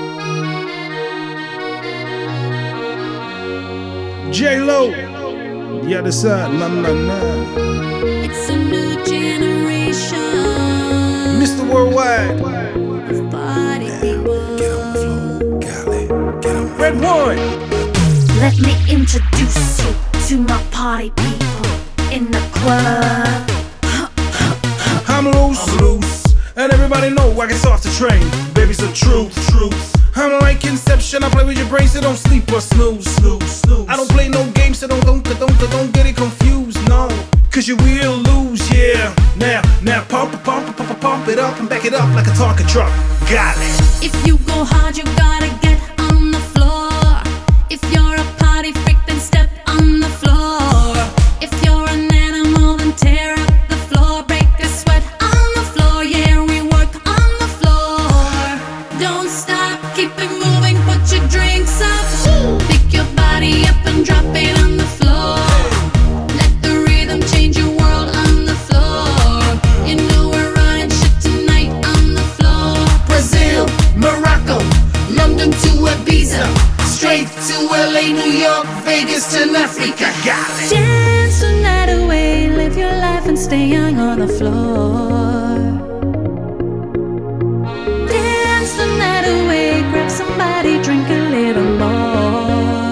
J-Lo, the other side, nah. It's a new generation. Mr. Worldwide, Of party people. Get on the floor, golly, get on the Red One. Let me introduce you to my party people in the club. I'm loose, and everybody know I get off the train. Baby's the truth. I'm like Inception, I play with your brain, so don't sleep or snooze. I don't play no games, so don't get it confused, no. Cause you will lose, yeah. Now pump it up and back it up like a Tonka truck. Got it. If you go hard, you gotta get on the floor. If you're a party freak, then step on the floor. If you're an animal, then tear up the floor. Break a sweat on the floor, yeah, we work on the floor. Don't stop, keep it moving, put your drinks up. Pick your body up and drop it on the floor. Let the rhythm change your world on the floor. You know we're running shit tonight on the floor. Brazil, Morocco, London to Ibiza, straight to LA, New York, Vegas to Africa. Got it. Dance the night away, live your life and stay young on the floor. Dance the night away, grab somebody, drink a little more.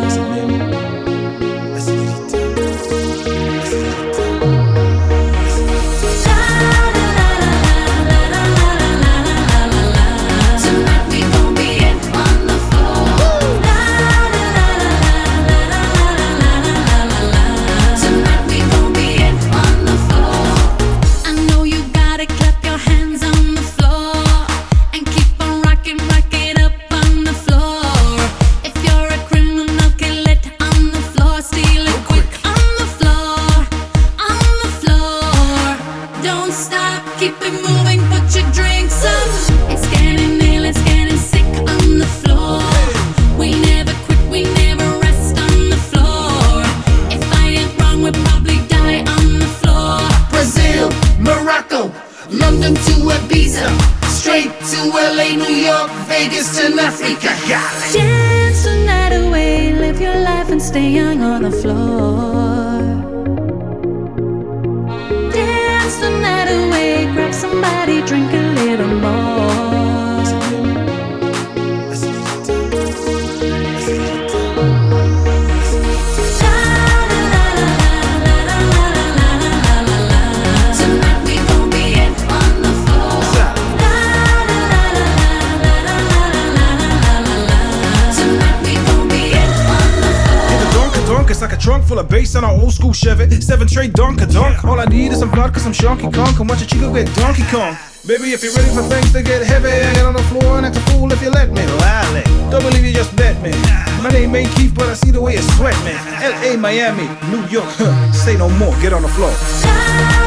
Tonight we gon' be it on the floor. Tonight we gon' be it on the floor. I know you gotta clap your hands on the floor and keep on rocking, rock it up on the floor. If you're a criminal, kill it on the floor, steal it quick on the floor, on the floor. Don't stop, keep it moving, put your drinks up. It's getting ill, it's getting sick on the floor. We never quit, we never rest on the floor. If I ain't wrong, we'll probably die on the floor. Brazil, Morocco, London to Ibiza, straight to LA, New York, Vegas to Africa. Got it. Dance the night away, live your life and stay young on the floor. Dance the night away, grab somebody, drink a little more. Tonight we gon' be it on the floor. Tonight we gon' be it on the floor. In the donk, it's like a trunk full of bass on an old school Chevy. 7 straight donk. All I need is some vodka, some Shonky Kong. Come watch a chico get Donkey Kong. Baby, if you're ready for things to get heavy, I get on the floor and act a fool if you let me. Lally. Don't believe you, just bet me. My name ain't Keith, but I see the way you sweat me. L.A., Miami, New York, say no more, get on the floor.